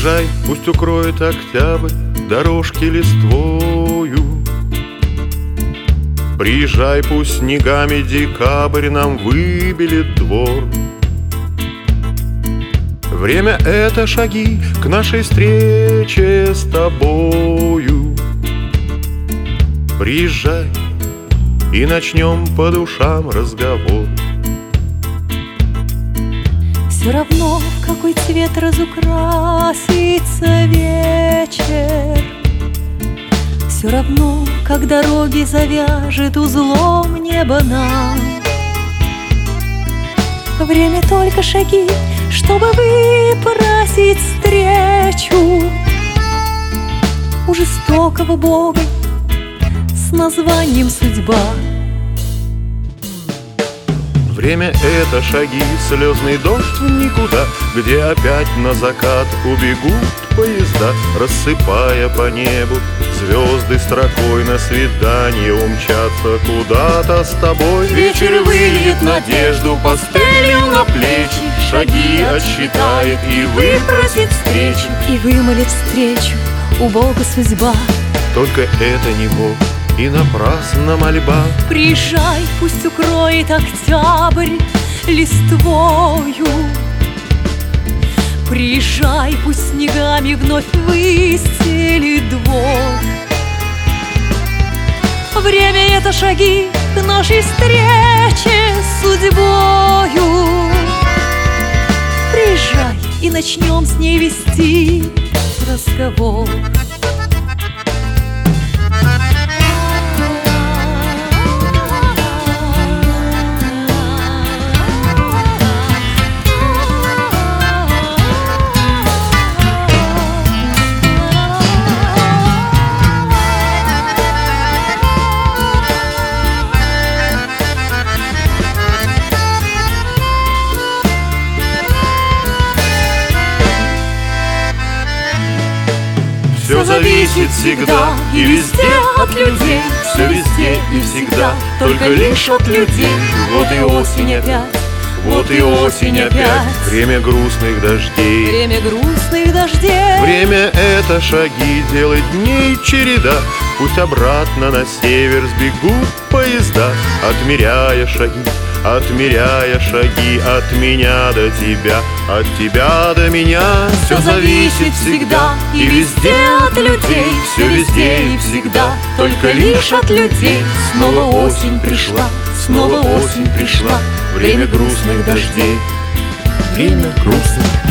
Приезжай, пусть укроет октябрь дорожки листвою. Приезжай, пусть снегами декабрь нам выбелит двор. Время — это шаги к нашей встрече с тобою. Приезжай, и начнем по душам разговор. Все равно, в какой цвет разукрасится вечер, все равно, как дороги завяжет узлом небо нам. Время только шаги, чтобы выпросить встречу у жестокого Бога с названием судьба. Время — это шаги, слезный дождь в никуда, где опять на закат убегут поезда, рассыпая по небу звезды строкой. На свидание умчатся куда-то с тобой. Вечер выльет надежду пастелью на плечи, шаги отсчитает и выпросит встречи, и вымолит встречу у Бога судьба. Только это не Бог, и напрасно мольба. Приезжай, пусть укроет октябрь листвою. Приезжай, пусть снегами вновь выстелит двор. Время — это шаги к нашей встрече с судьбою. Приезжай, и начнем с ней вести разговор. Все зависит всегда и везде от людей, все везде и всегда, только лишь от людей. Вот и осень опять, вот и осень опять. Время грустных дождей, время грустных дождей. Время — это шаги, делать дней череда. Пусть обратно на север сбегут поезда, отмеряя шаги от меня до тебя, от тебя до меня. Все зависит всегда и везде от людей, все везде и всегда, только лишь от людей. Снова осень пришла, снова осень пришла, время грустных дождей, время грустных